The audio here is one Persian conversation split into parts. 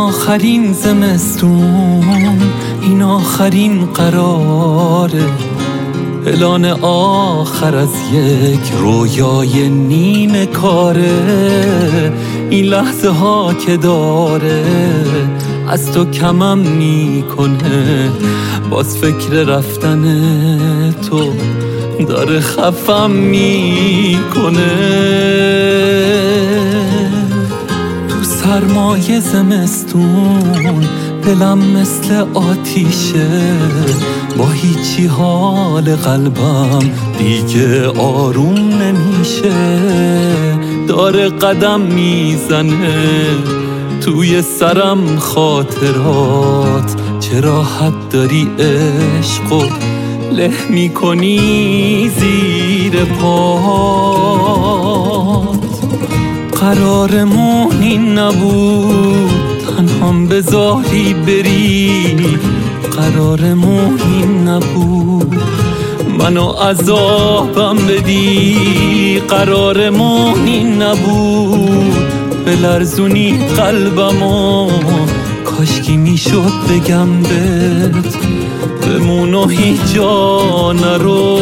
آخرین زمستون، این آخرین قراره، اعلان آخر از یک رویای نیمه کاره. این لحظه ها که داره از تو کمم میکنه، باز فکر رفتن تو داره خفم میکنه. تو سرمای زمستون دلم مثل آتیشه، با هیچی حال قلبم دیگه آروم نمیشه. داره قدم میزنه توی سرم خاطرات، چه راحت داری عشقو له میکنی زیر پات. قرارمون این نبود تنهام بذاری بری، قرارمون این نبود منو عذابم بدی، قرارمون این نبود بلرزونی قلبمو. کاشکی میشد بگم بهت بمون و هیچ جا نرو.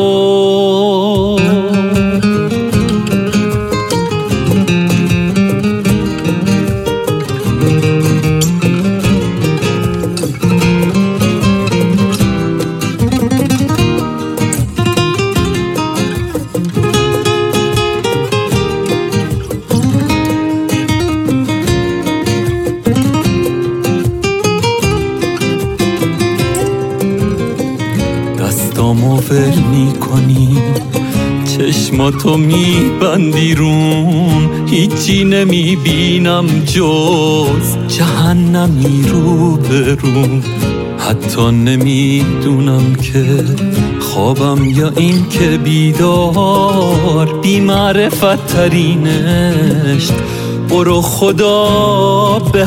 دستامو ول میکنی، چشماتو میبندی رون، هیچی نمیبینم جز جهنمی رو برون. حتی نمیدونم که خوابم یا این که بیدار، بی معرفت ترینش برو خدا به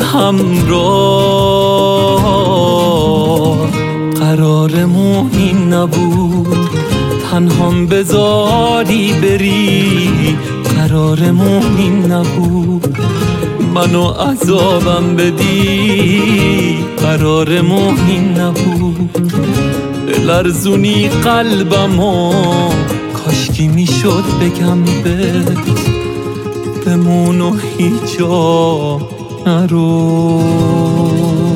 همراه. قرارمون این نبود تنهام بذاری بری، قرارمون این نبود منو عذابم بدی، قرارمون این نبود بلرزونی قلبمو. کاشکی میشد بگم بهت بمون و هیچ جا نرو.